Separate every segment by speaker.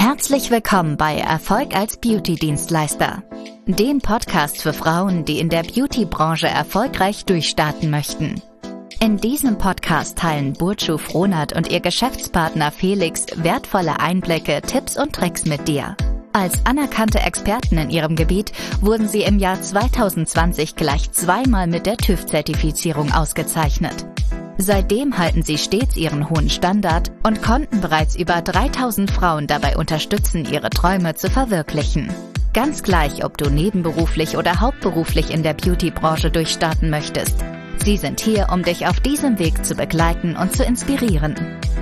Speaker 1: Herzlich willkommen bei Erfolg als Beauty-Dienstleister, dem Podcast für Frauen, die in der Beauty-Branche erfolgreich durchstarten möchten. In diesem Podcast teilen Burcu Frohnert und ihr Geschäftspartner Felix wertvolle Einblicke, Tipps und Tricks mit dir. Als anerkannte Experten in ihrem Gebiet wurden sie im Jahr 2020 gleich zweimal mit der TÜV-Zertifizierung ausgezeichnet. Seitdem halten sie stets ihren hohen Standard und konnten bereits über 3000 Frauen dabei unterstützen, ihre Träume zu verwirklichen. Ganz gleich, ob du nebenberuflich oder hauptberuflich in der Beauty-Branche durchstarten möchtest. Sie sind hier, um dich auf diesem Weg zu begleiten und zu inspirieren.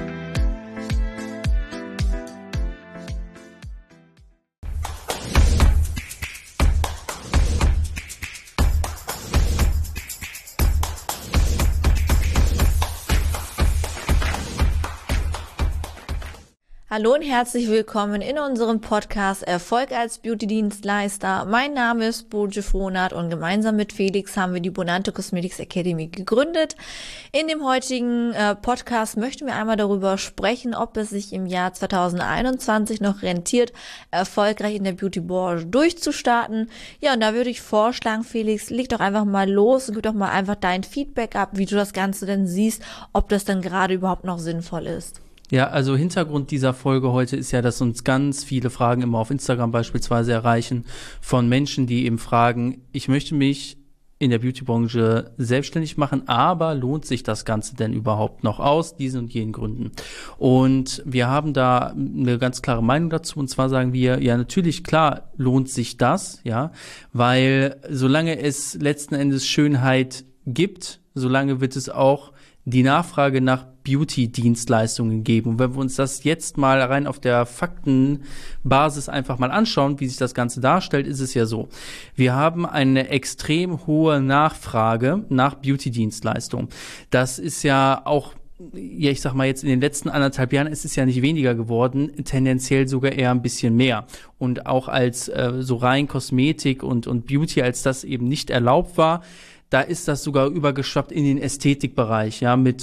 Speaker 2: Hallo und herzlich willkommen in unserem Podcast Erfolg als Beauty-Dienstleister. Mein Name ist Burcu Frohnert und gemeinsam mit Felix haben wir die Bonante Cosmetics Academy gegründet. In dem heutigen Podcast möchten wir einmal darüber sprechen, ob es sich im Jahr 2021 noch rentiert, erfolgreich in der Beauty-Branche durchzustarten. Ja, und da würde ich vorschlagen, Felix, leg doch einfach mal los und gib doch mal einfach dein Feedback ab, wie du das Ganze denn siehst, ob das dann gerade überhaupt noch sinnvoll ist.
Speaker 3: Ja, also Hintergrund dieser Folge heute ist ja, dass uns ganz viele Fragen immer auf Instagram beispielsweise erreichen von Menschen, die eben fragen, ich möchte mich in der Beautybranche selbstständig machen, aber lohnt sich das Ganze denn überhaupt noch aus diesen und jenen Gründen? Und wir haben da eine ganz klare Meinung dazu, und zwar sagen wir, ja natürlich, klar lohnt sich das, ja, weil solange es letzten Endes Schönheit gibt, solange wird es auch die Nachfrage nach Beauty-Dienstleistungen geben. Und wenn wir uns das jetzt mal rein auf der Faktenbasis einfach mal anschauen, wie sich das Ganze darstellt, ist es ja so. Wir haben eine extrem hohe Nachfrage nach Beauty-Dienstleistungen. Das ist ja auch, ja, ich sag mal jetzt in den letzten 1,5 Jahren ist es ja nicht weniger geworden, tendenziell sogar eher ein bisschen mehr. Und auch als so rein Kosmetik und Beauty, als das eben nicht erlaubt war, da ist das sogar übergeschwappt in den Ästhetikbereich, ja, mit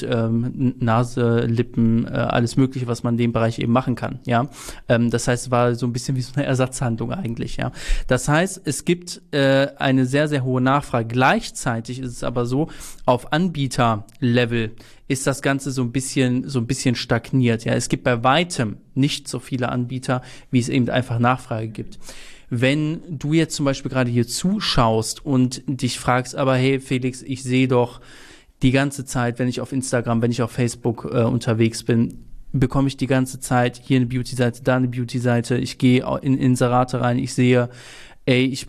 Speaker 3: Nase, Lippen, alles Mögliche, was man in dem Bereich eben machen kann, ja. Das heißt, es war so ein bisschen wie so eine Ersatzhandlung eigentlich, ja. Das heißt, es gibt eine sehr, sehr hohe Nachfrage. Gleichzeitig ist es aber so, auf Anbieterlevel ist das Ganze so ein bisschen stagniert, ja. Es gibt bei weitem nicht so viele Anbieter, wie es eben einfach Nachfrage gibt. Wenn du jetzt zum Beispiel gerade hier zuschaust und dich fragst, aber hey Felix, ich sehe doch die ganze Zeit, wenn ich auf Instagram, wenn ich auf Facebook unterwegs bin, bekomme ich die ganze Zeit hier eine Beauty-Seite, da eine Beauty-Seite, ich gehe in Inserate rein, ich sehe, ich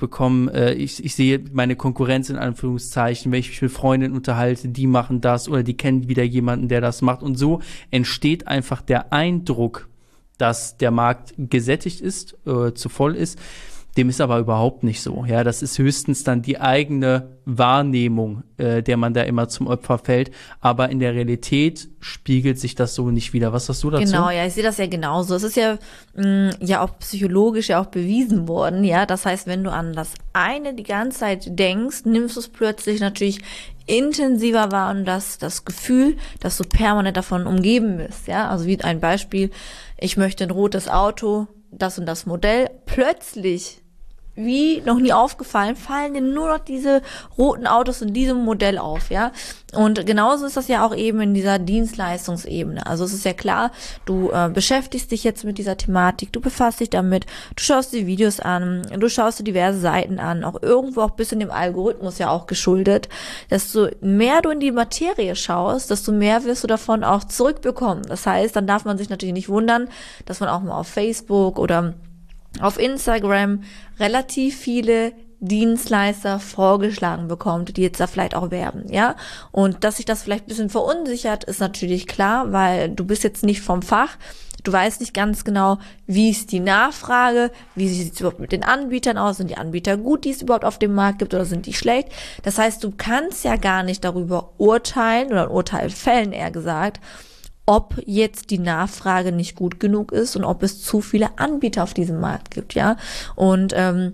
Speaker 3: sehe meine Konkurrenz in Anführungszeichen, wenn ich mich mit Freundinnen unterhalte, die machen das oder die kennen wieder jemanden, der das macht, und so entsteht einfach der Eindruck, dass der Markt gesättigt ist, zu voll ist. Dem ist aber überhaupt nicht so. Ja, das ist höchstens dann die eigene Wahrnehmung, der man da immer zum Opfer fällt. Aber in der Realität spiegelt sich das so nicht wieder. Was hast du dazu?
Speaker 2: Genau, ja, ich sehe das ja genauso. Es ist ja auch psychologisch ja auch bewiesen worden. Ja, das heißt, wenn du an das eine die ganze Zeit denkst, nimmst du es plötzlich natürlich intensiver wahr und das Gefühl, dass du permanent davon umgeben bist. Ja, also wie ein Beispiel: Ich möchte ein rotes Auto, das und das Modell. Plötzlich, wie noch nie aufgefallen, fallen dir nur noch diese roten Autos in diesem Modell auf, ja. Und genauso ist das ja auch eben in dieser Dienstleistungsebene. Also es ist ja klar, du beschäftigst dich jetzt mit dieser Thematik, du befasst dich damit, du schaust die Videos an, du schaust dir diverse Seiten an, auch irgendwo auch ein bisschen dem Algorithmus ja auch geschuldet. Desto mehr du in die Materie schaust, desto mehr wirst du davon auch zurückbekommen. Das heißt, dann darf man sich natürlich nicht wundern, dass man auch mal auf Facebook oder auf Instagram relativ viele Dienstleister vorgeschlagen bekommt, die jetzt da vielleicht auch werben, ja. Und dass sich das vielleicht ein bisschen verunsichert, ist natürlich klar, weil du bist jetzt nicht vom Fach. Du weißt nicht ganz genau, wie ist die Nachfrage, wie sieht es überhaupt mit den Anbietern aus, sind die Anbieter gut, die es überhaupt auf dem Markt gibt, oder sind die schlecht. Das heißt, du kannst ja gar nicht darüber urteilen oder ein Urteil fällen, eher gesagt, ob jetzt die Nachfrage nicht gut genug ist und ob es zu viele Anbieter auf diesem Markt gibt, ja. Und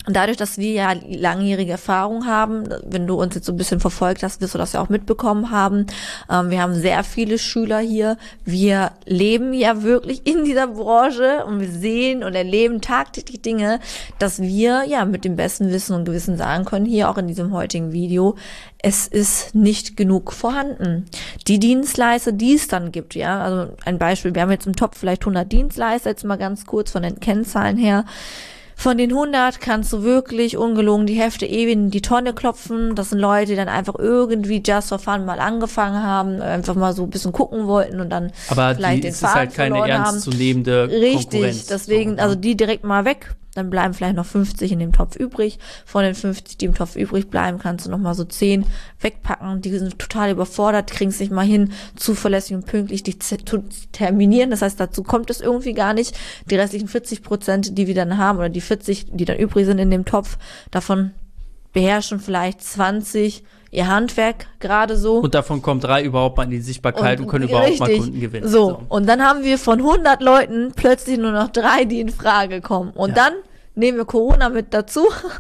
Speaker 2: dadurch, dass wir ja langjährige Erfahrung haben, wenn du uns jetzt so ein bisschen verfolgt hast, wirst du das ja auch mitbekommen haben. Wir haben sehr viele Schüler hier. Wir leben ja wirklich in dieser Branche und wir sehen und erleben tagtäglich Dinge, dass wir ja mit dem besten Wissen und Gewissen sagen können, hier auch in diesem heutigen Video, es ist nicht genug vorhanden. Die Dienstleister, die es dann gibt, ja, also ein Beispiel, wir haben jetzt im Topf vielleicht 100 Dienstleister, jetzt mal ganz kurz von den Kennzahlen her. Von den 100 kannst du wirklich ungelogen die Hälfte ewig in die Tonne klopfen. Das sind Leute, die dann einfach irgendwie just for fun mal angefangen haben, einfach mal so ein bisschen gucken wollten und dann
Speaker 3: aber
Speaker 2: vielleicht den Faden
Speaker 3: ist halt keine ernstzunehmende Konkurrenz.
Speaker 2: Richtig, deswegen, also die direkt mal weg. Dann bleiben vielleicht noch 50 in dem Topf übrig. Von den 50, die im Topf übrig bleiben, kannst du noch mal so 10 wegpacken. Die sind total überfordert, kriegen es nicht mal hin, zuverlässig und pünktlich dich zu terminieren. Das heißt, dazu kommt es irgendwie gar nicht. Die restlichen 40%, die wir dann haben, oder die 40, die dann übrig sind in dem Topf, davon beherrschen vielleicht 20 ihr Handwerk gerade so.
Speaker 3: Und davon kommen 3 überhaupt mal in die Sichtbarkeit und können überhaupt mal Kunden gewinnen.
Speaker 2: So, und dann haben wir von 100 Leuten plötzlich nur noch 3, die in Frage kommen. Und dann nehmen wir Corona mit dazu.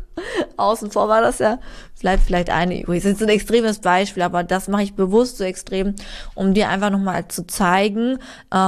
Speaker 2: Außen vor war das ja, bleibt vielleicht eine übrig. Das ist ein extremes Beispiel, aber das mache ich bewusst so extrem, um dir einfach nochmal zu zeigen,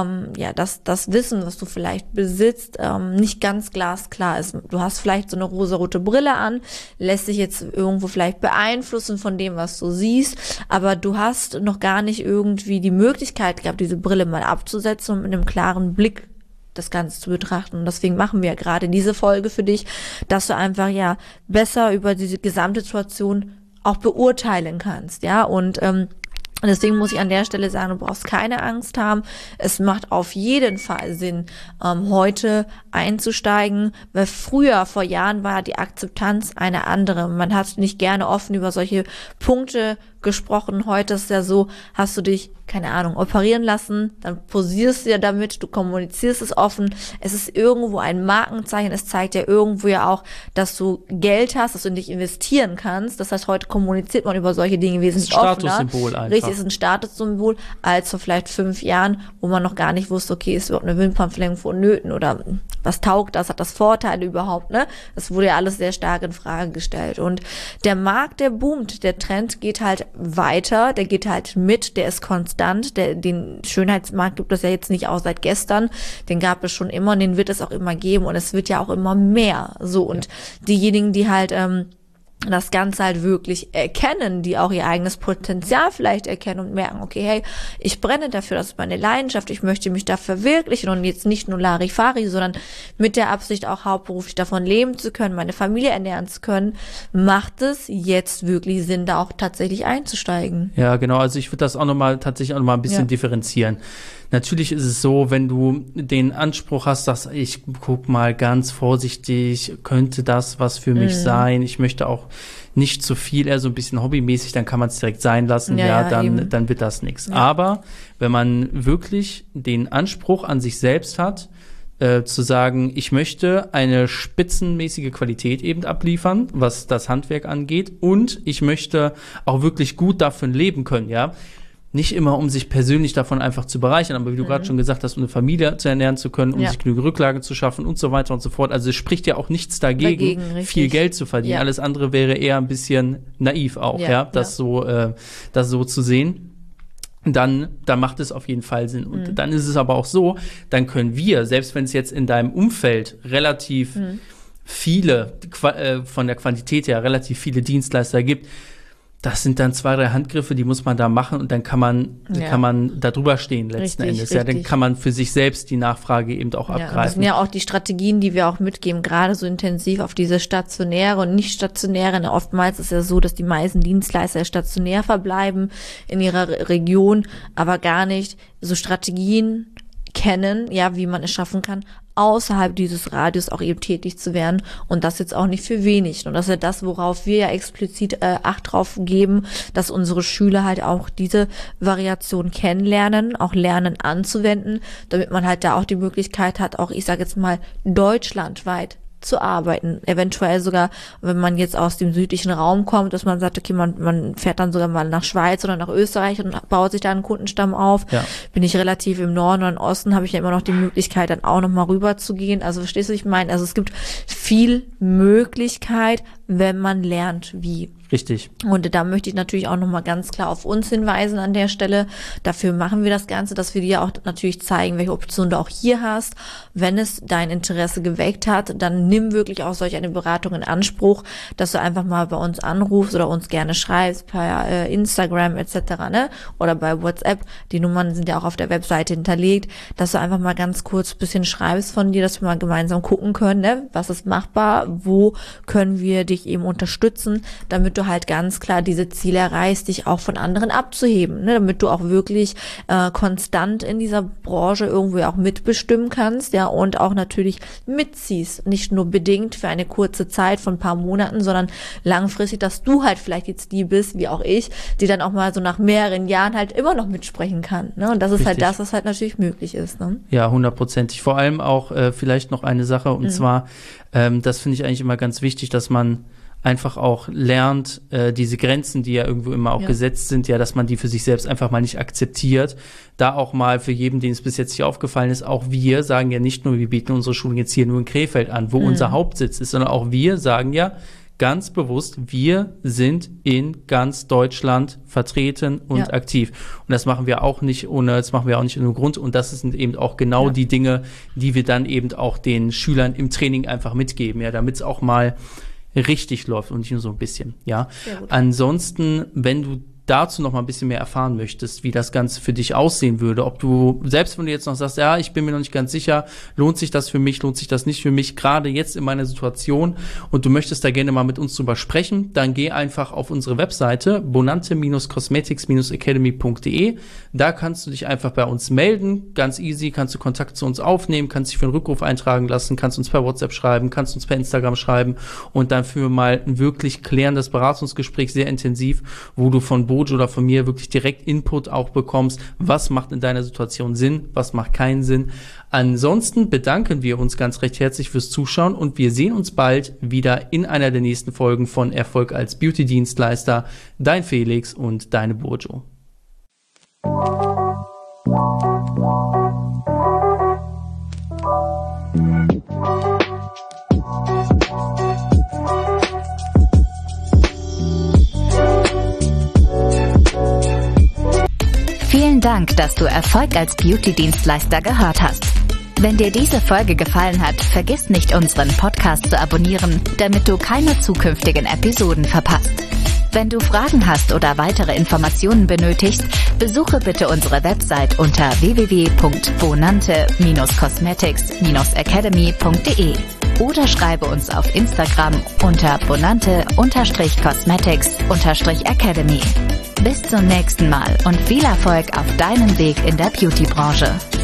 Speaker 2: dass das Wissen, was du vielleicht besitzt, nicht ganz glasklar ist. Du hast vielleicht so eine rosarote Brille an, lässt sich jetzt irgendwo vielleicht beeinflussen von dem, was du siehst, aber du hast noch gar nicht irgendwie die Möglichkeit gehabt, diese Brille mal abzusetzen und mit einem klaren Blick das Ganze zu betrachten. Und deswegen machen wir ja gerade diese Folge für dich, dass du einfach besser über diese gesamte Situation auch beurteilen kannst, ja, und deswegen muss ich an der Stelle sagen, du brauchst keine Angst haben. Es macht auf jeden Fall Sinn, heute einzusteigen, weil früher, vor Jahren, war die Akzeptanz eine andere. Man hat nicht gerne offen über solche Punkte gesprochen. Heute ist ja so, hast du dich, keine Ahnung, operieren lassen, dann posierst du ja damit, du kommunizierst es offen. Es ist irgendwo ein Markenzeichen. Es zeigt ja irgendwo ja auch, dass du Geld hast, dass du in dich investieren kannst. Das heißt, heute kommuniziert man über solche Dinge wesentlich offener.
Speaker 3: Statussymbol einfach.
Speaker 2: Richtig, ist ein Statussymbol, als vor vielleicht 5 Jahren, wo man noch gar nicht wusste, okay, ist überhaupt eine Wimpernverlängerung vonnöten oder was taugt das, hat das Vorteile überhaupt, ne? Das wurde ja alles sehr stark in Frage gestellt. Und der Markt, der boomt, der Trend geht halt weiter, der geht halt mit, der ist konstant. Den Schönheitsmarkt gibt es ja jetzt nicht auch seit gestern, den gab es schon immer und den wird es auch immer geben und es wird ja auch immer mehr. So, und diejenigen, die halt das Ganze halt wirklich erkennen, die auch ihr eigenes Potenzial vielleicht erkennen und merken, okay, hey, ich brenne dafür, das ist meine Leidenschaft, ich möchte mich da verwirklichen und jetzt nicht nur Larifari, sondern mit der Absicht auch hauptberuflich davon leben zu können, meine Familie ernähren zu können, macht es jetzt wirklich Sinn, da auch tatsächlich einzusteigen.
Speaker 3: Ja, genau, also ich würde das tatsächlich auch noch mal ein bisschen differenzieren. Natürlich ist es so, wenn du den Anspruch hast, dass ich guck mal ganz vorsichtig, könnte das was für mich sein, ich möchte auch nicht zu viel, eher so ein bisschen hobbymäßig, dann kann man es direkt sein lassen, dann wird das nichts. Ja. Aber wenn man wirklich den Anspruch an sich selbst hat, zu sagen, ich möchte eine spitzenmäßige Qualität eben abliefern, was das Handwerk angeht, und ich möchte auch wirklich gut davon leben können, ja. Nicht immer, um sich persönlich davon einfach zu bereichern, aber wie du gerade schon gesagt hast, um eine Familie zu ernähren zu können, um sich genügend Rücklagen zu schaffen und so weiter und so fort. Also es spricht ja auch nichts dagegen viel Geld zu verdienen. Ja. Alles andere wäre eher ein bisschen naiv auch, das so zu sehen. Dann macht es auf jeden Fall Sinn. Und dann ist es aber auch so, dann können wir, selbst wenn es jetzt in deinem Umfeld relativ viele, von der Quantität her relativ viele Dienstleister gibt, das sind dann 2, 3 Handgriffe, die muss man da machen und dann kann man da drüber stehen letzten Endes. Ja, dann kann man für sich selbst die Nachfrage eben auch abgreifen. Das sind
Speaker 2: ja auch die Strategien, die wir auch mitgeben, gerade so intensiv auf diese stationäre und nicht stationäre. Oftmals ist ja so, dass die meisten Dienstleister stationär verbleiben in ihrer Region, aber gar nicht so Strategien kennen, wie man es schaffen kann, außerhalb dieses Radius auch eben tätig zu werden, und das jetzt auch nicht für wenig. Und das ist ja das, worauf wir ja explizit Acht drauf geben, dass unsere Schüler halt auch diese Variation kennenlernen, auch lernen anzuwenden, damit man halt da auch die Möglichkeit hat, auch, ich sage jetzt mal, deutschlandweit zu arbeiten, eventuell sogar, wenn man jetzt aus dem südlichen Raum kommt, dass man sagt, okay, man fährt dann sogar mal nach Schweiz oder nach Österreich und baut sich da einen Kundenstamm auf. Ja. Bin ich relativ im Norden oder im Osten, habe ich ja immer noch die Möglichkeit, dann auch noch mal rüber zu gehen. Also verstehst du, was ich meine? Also es gibt viel Möglichkeit, wenn man lernt, wie.
Speaker 3: Richtig.
Speaker 2: Und da möchte ich natürlich auch nochmal ganz klar auf uns hinweisen an der Stelle. Dafür machen wir das Ganze, dass wir dir auch natürlich zeigen, welche Optionen du auch hier hast. Wenn es dein Interesse geweckt hat, dann nimm wirklich auch solch eine Beratung in Anspruch, dass du einfach mal bei uns anrufst oder uns gerne schreibst, per Instagram etc., ne? Oder bei WhatsApp. Die Nummern sind ja auch auf der Webseite hinterlegt, dass du einfach mal ganz kurz ein bisschen schreibst von dir, dass wir mal gemeinsam gucken können, ne? Was ist machbar, wo können wir dich eben unterstützen, damit du halt ganz klar diese Ziele erreichst, dich auch von anderen abzuheben, ne? Damit du auch wirklich konstant in dieser Branche irgendwo auch mitbestimmen kannst, ja, und auch natürlich mitziehst, nicht nur bedingt für eine kurze Zeit von ein paar Monaten, sondern langfristig, dass du halt vielleicht jetzt die bist, wie auch ich, die dann auch mal so nach mehreren Jahren halt immer noch mitsprechen kann, ne? Und das ist halt das, was halt natürlich möglich ist, ne?
Speaker 3: Ja, 100%. Vor allem auch vielleicht noch eine Sache, und zwar, das finde ich eigentlich immer ganz wichtig, dass man einfach auch lernt, diese Grenzen, die ja irgendwo immer auch gesetzt sind, ja, dass man die für sich selbst einfach mal nicht akzeptiert. Da auch mal für jeden, den es bis jetzt nicht aufgefallen ist, auch wir sagen ja nicht nur, wir bieten unsere Schulung jetzt hier nur in Krefeld an, wo unser Hauptsitz ist, sondern auch wir sagen ja ganz bewusst, wir sind in ganz Deutschland vertreten und aktiv. Und das machen wir auch nicht ohne Grund. Und das sind eben auch genau die Dinge, die wir dann eben auch den Schülern im Training einfach mitgeben, ja, damit es auch mal richtig läuft und nicht nur so ein bisschen, ja. Ansonsten, wenn du dazu noch mal ein bisschen mehr erfahren möchtest, wie das Ganze für dich aussehen würde, ob du, selbst wenn du jetzt noch sagst, ja, ich bin mir noch nicht ganz sicher, lohnt sich das für mich, lohnt sich das nicht für mich, gerade jetzt in meiner Situation, und du möchtest da gerne mal mit uns drüber sprechen, dann geh einfach auf unsere Webseite bonante-cosmetics-academy.de. Da kannst du dich einfach bei uns melden, ganz easy, kannst du Kontakt zu uns aufnehmen, kannst dich für einen Rückruf eintragen lassen, kannst uns per WhatsApp schreiben, kannst uns per Instagram schreiben und dann für mal ein wirklich klärendes Beratungsgespräch, sehr intensiv, wo du von Bojo oder von mir wirklich direkt Input auch bekommst, was macht in deiner Situation Sinn, was macht keinen Sinn. Ansonsten bedanken wir uns ganz recht herzlich fürs Zuschauen und wir sehen uns bald wieder in einer der nächsten Folgen von Erfolg als Beauty-Dienstleister. Dein Felix und deine Bojo.
Speaker 1: Vielen Dank, dass du Erfolg als Beauty-Dienstleister gehört hast. Wenn dir diese Folge gefallen hat, vergiss nicht, unseren Podcast zu abonnieren, damit du keine zukünftigen Episoden verpasst. Wenn du Fragen hast oder weitere Informationen benötigst, besuche bitte unsere Website unter www.bonante-cosmetics-academy.de oder schreibe uns auf Instagram unter bonante-cosmetics-academy. Bis zum nächsten Mal und viel Erfolg auf deinem Weg in der Beauty-Branche.